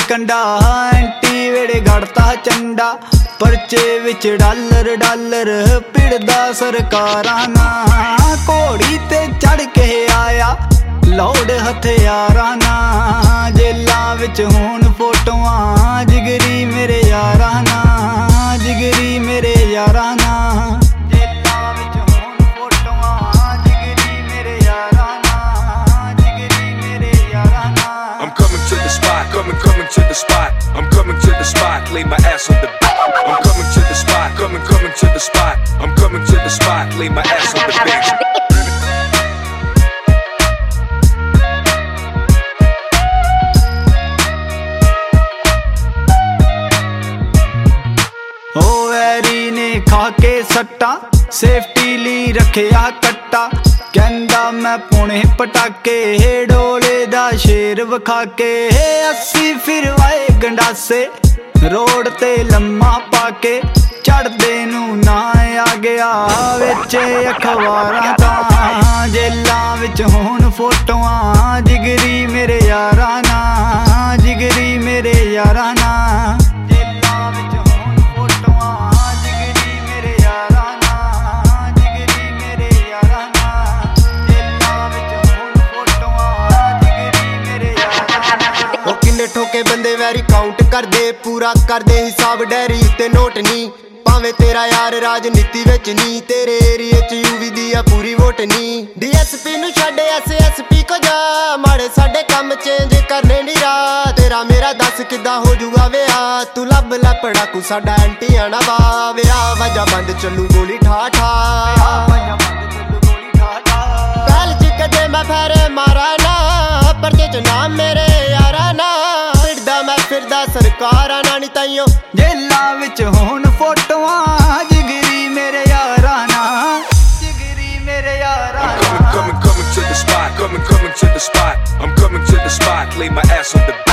कंडा एंटी वेड़े गड़ता चंडा परचे विच डालर डालर पिड़दा सरकारां नां घोड़ी ते चढ़ के आया लौड़ हथियारां नां जेलां विच होण फोटोआं जिगरी मेरे यारां नां जिगरी मेरे यारां नां जेलां विच होण फोटोआं जिगरी मेरे यारां नां जिगरी मेरे यारां नां I'm coming to the spot, coming to the spot. I'm coming to the spot, lay my ass on the I'm coming to the spot, coming to the spot. I'm coming to the spot, lay my ass on the bench. ओ एरी ने खा के सट्टा safety ली रखिया कट्टा कहंदा मैं पुणे पटाके डोले दा शेर विखा के 80 फिर वाए गंडासे रोड ते लम्मा पाके चढ़दे नू ना आ गया विच अखबारां तां जेलां विच होण फोटोआं जिगरी मेरे यारां नां जिगरी मेरे यारां नां जेलां विच होण फोटोआं जिगरी मेरे यारां नां जिगरी मेरे यारां नां जेलां विच होण फोटोआं जिगरी मेरे यारां नां ओ किन्ने ठोके बंदे वैरी काउंट कर दे पूरा कर दे हिसाब डैरी ते नोट नी भावें तेरा यार राजनीति विच नी तेरे एरिए च यूवी दी आ पूरी वोट नी डीएसपी नू छड्ड एसएसपी को जा माड़े साडे काम चेंज करने नी राह तेरा मेरा दस किद्दां हो जूगा विआह तू लब लै पड़ाकू साडा एंटी आना वा विआह वजह बंद चलू गोली ठा ठा पहल च कदे मैं फेरे मारा ना परचे च नाम मेरे यारा ना फिरदा मैं फिरदा सरकारां ना नी ताइयों जेलां विच होण फोटोआं जिगरी मेरे यारां नां जिगरी मेरे यारां नां Coming to the spot, coming to the spot. I'm coming to the spot, lay my ass on the